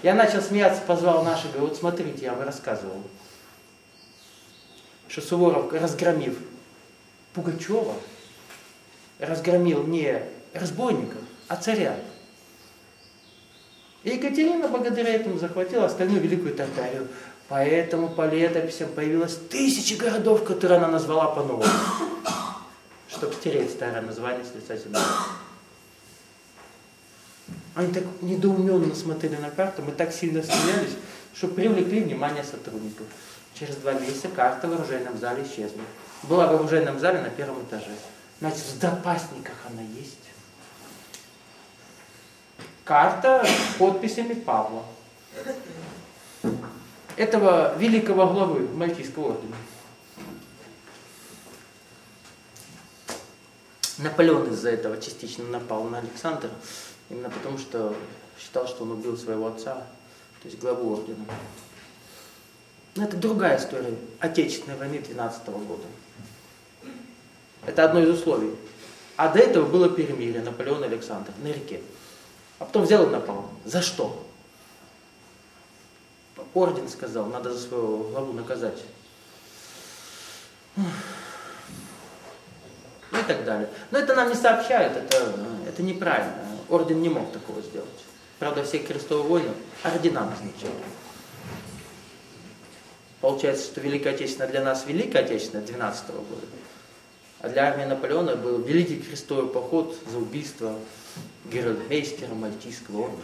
Я начал смеяться, позвал наших, говорю, вот смотрите, я вам рассказывал, что Суворов, разгромив Пугачева, разгромил не разбойников, а царя. И Екатерина благодаря этому захватила остальную Великую Тартарию. Поэтому по летописям появилось 1000 городов, которые она назвала по-новому, чтобы стереть старое название с лица земли. Они так недоуменно смотрели на карту, мы так сильно смеялись, что привлекли внимание сотрудников. Через 2 месяца карта в оружейном зале исчезла. Была в оружейном зале на 1-м этаже. Значит, в запасниках она есть. Карта с подписями Павла. Этого великого главы Мальтийского ордена. Наполеон из-за этого частично напал на Александра, именно потому что считал, что он убил своего отца, то есть главу ордена. Но это другая история Отечественной войны 12 года. Это одно из условий. А до этого было перемирие Наполеон и Александр на реке. А потом взял и напал. За что? Орден сказал, надо за свою главу наказать. Ну и так далее. Но это нам не сообщают, это неправильно. Орден не мог такого сделать. Правда, все крестовые войны ордена назначали. Получается, что Великая Отечественная для нас Великая Отечественная 12 года. А для армии Наполеона был Великий крестовый поход за убийство герольдмейстера Мальтийского ордена.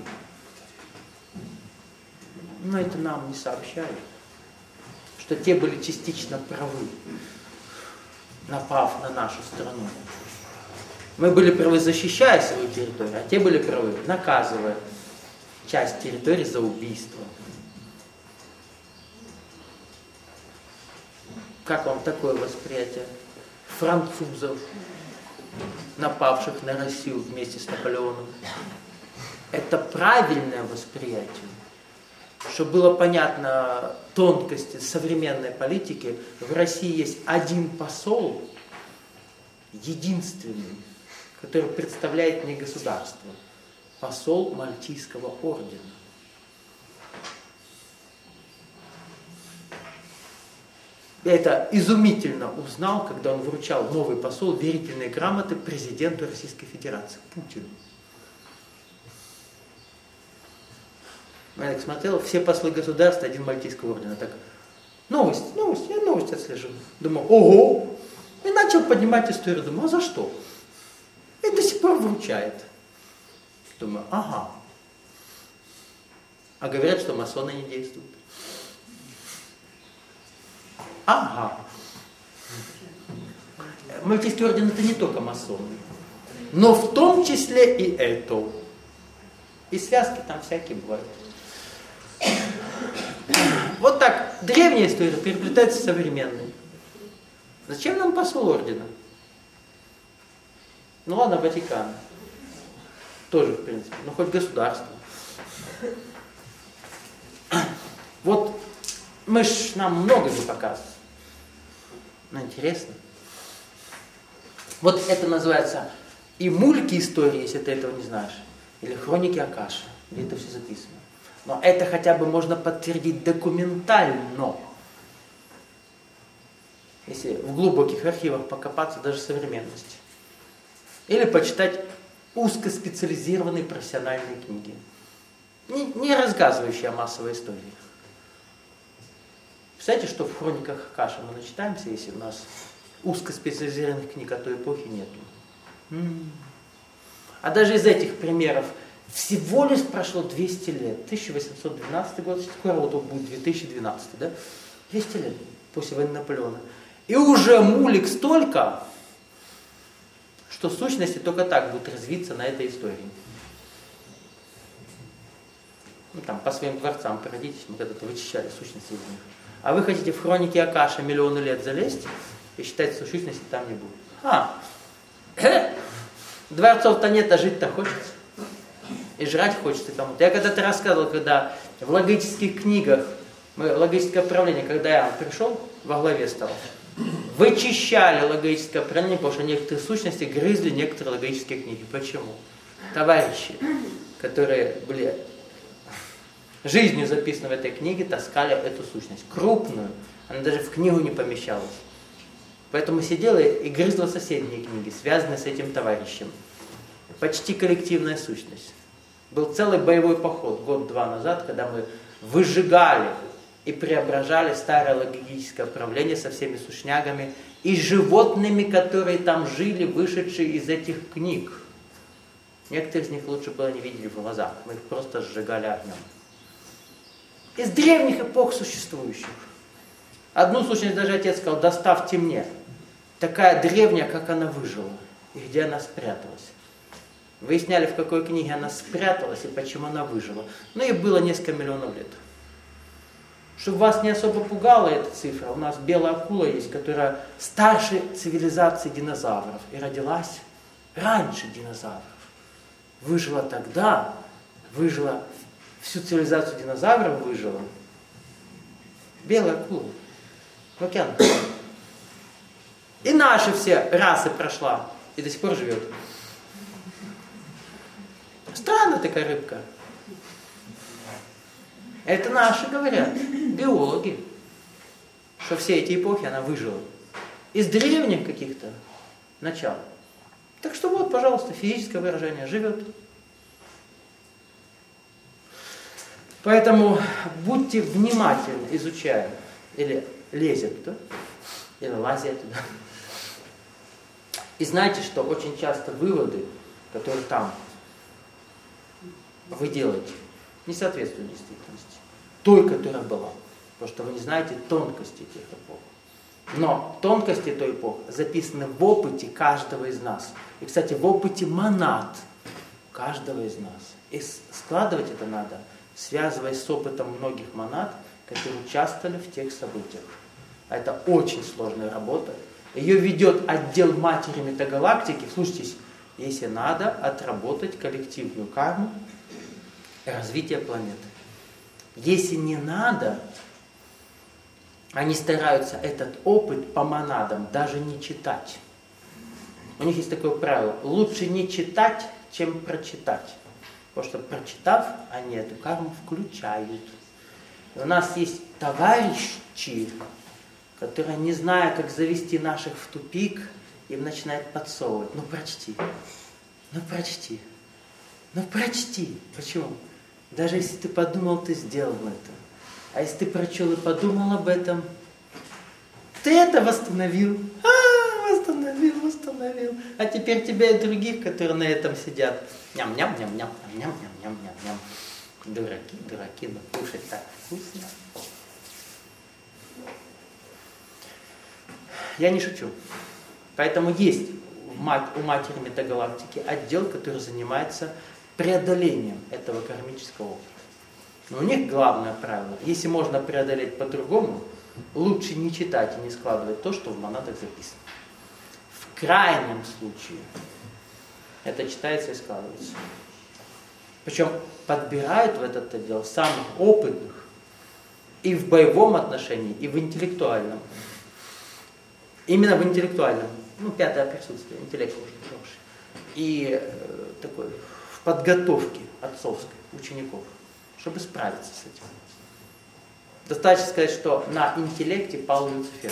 Но это нам не сообщают, что те были частично правы, напав на нашу страну. Мы были правы, защищая свою территорию, а те были правы, наказывая часть территории за убийство. Как вам такое восприятие французов, напавших на Россию вместе с Наполеоном? Это правильное восприятие. Чтобы было понятно тонкости современной политики, в России есть один посол, единственный, который представляет не государство. Посол Мальтийского ордена. Я это изумительно узнал, когда он вручал новый посол верительные грамоты президенту Российской Федерации, Путину. Я так смотрел, все послы государства, один Мальтийского ордена. Так, новость, я новости отслежу. Думал, ого! И начал поднимать историю. Думаю, а за что? И до сих пор вручает. Думаю, ага. А говорят, что масоны не действуют. Ага. Мальтийский орден это не только масоны, но в том числе и это. И связки там всякие бывают. Вот так древняя история переплетается с современной. Зачем нам посол ордена? Ну ладно, Ватикан. Тоже, в принципе. Ну хоть государство. Вот нам много не показывают. Но интересно. Вот это называется и мульки истории, если ты этого не знаешь. Или хроники Акаши. Где это все записано. Но это хотя бы можно подтвердить документально. Если в глубоких архивах покопаться даже современности. Или почитать узкоспециализированные профессиональные книги. Не рассказывающие о массовой истории. Представляете, что в хрониках Акаши мы начитаемся, если у нас узкоспециализированных книг от той эпохи нету. А даже из этих примеров всего лишь прошло 200 лет. 1812 год, скоро вот будет 2012, да? 200 лет после войны Наполеона. И уже мулик столько, что в сущности только так будет развиться на этой истории. Ну, там по своим дворцам пройдитесь, мы когда-то вычищали сущности из них. А вы хотите в хроники Акаши миллионы лет залезть и считать, что сущности там не будет. Дворцов-то нет, а жить-то хочется. И жрать хочется кому-то. Я когда-то рассказывал, когда в логических книгах, логическое правление, когда я пришел, во главе стал, вычищали логическое правление, потому что некоторые сущности грызли некоторые логические книги. Почему? Товарищи, которые были жизнью записано в этой книге, таскали эту сущность. Крупную. Она даже в книгу не помещалась. Поэтому сидела и грызла соседние книги, связанные с этим товарищем. Почти коллективная сущность. Был целый боевой поход год-два назад, когда мы выжигали и преображали старое логическое правление со всеми сушнягами и животными, которые там жили, вышедшие из этих книг. Некоторые из них лучше было не видели в глазах, мы их просто сжигали огнем. Из древних эпох существующих. Одну сущность даже отец сказал: доставьте мне. Такая древняя, как она выжила, и где она спряталась. Выясняли, в какой книге она спряталась и почему она выжила. Ну и было несколько миллионов лет. Чтобы вас не особо пугала эта цифра, у нас белая акула есть, которая старше цивилизации динозавров и родилась раньше динозавров. Выжила тогда, выжила, всю цивилизацию динозавров выжила. Белая акула в океане. И наши все расы прошла и до сих пор живет. Странная такая рыбка. Это наши говорят, биологи, что все эти эпохи она выжила. Из древних каких-то начал. Так что вот, пожалуйста, физическое выражение живет. Поэтому будьте внимательны, изучая, или лезет туда, или лазят туда. И знайте, что очень часто выводы, которые там вы делаете, не соответствуют действительности. Той, которая была. Потому что вы не знаете тонкости тех эпох. Но тонкости той эпохи записаны в опыте каждого из нас. И, кстати, в опыте монад каждого из нас. И складывать это надо, связываясь с опытом многих монад, которые участвовали в тех событиях. А это очень сложная работа. Ее ведет отдел матери метагалактики. Слушайтесь, если надо отработать коллективную карму развития планеты. Если не надо, они стараются этот опыт по монадам даже не читать. У них есть такое правило: лучше не читать, чем прочитать. Потому что прочитав, они эту карму включают. И у нас есть товарищи, которые, не зная, как завести наших в тупик, им начинают подсовывать: ну прочти, ну прочти, ну прочти. Почему? Даже если ты подумал, ты сделал это. А если ты прочел и подумал об этом, ты это восстановил. Восстановил. А теперь тебя и других, которые на этом сидят. Ням-ням-ням-ням-ням-ням-ням-ням. Дураки, но кушать так вкусно. Я не шучу. Поэтому есть у матери метагалактики отдел, который занимается преодолением этого кармического опыта. Но у них главное правило: если можно преодолеть по-другому, лучше не читать и не складывать то, что в монадах записано. В крайнем случае это читается и складывается. Причем подбирают в этот отдел самых опытных и в боевом отношении, и в интеллектуальном. Именно в интеллектуальном. Пятое присутствие, интеллект очень хороший. И такой в подготовке отцовской учеников, чтобы справиться с этим. Достаточно сказать, что на интеллекте пал Люцифер,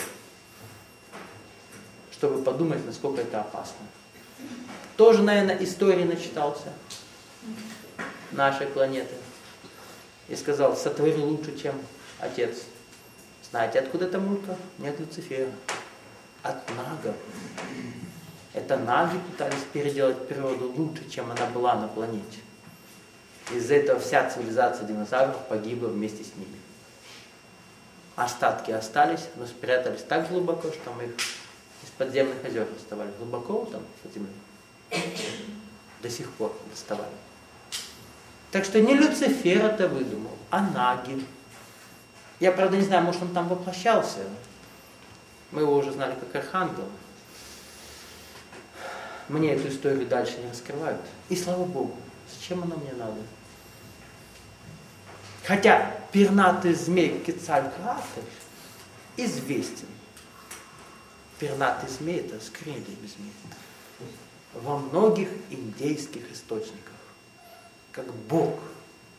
чтобы подумать, насколько это опасно. Тоже, наверное, истории начитался нашей планеты и сказал: сотвори лучше, чем отец. Знаете, откуда эта мулька? Не от Люцифера, от нагов. Это наги пытались переделать природу лучше, чем она была на планете. Из-за этого вся цивилизация динозавров погибла вместе с ними. Остатки остались, но спрятались так глубоко, что мы их из подземных озер доставали. Глубоко там под землей. До сих пор доставали. Так что не Люцифер это выдумал, а наги. Я, правда, не знаю, может, он там воплощался. Мы его уже знали как архангел. Мне эту историю дальше не раскрывают. И слава Богу, зачем оно мне надо? Хотя пернатый змей Кецалькоатль известен. Пернатый змей — это скрыльевый змей. Во многих индейских источниках. Как Бог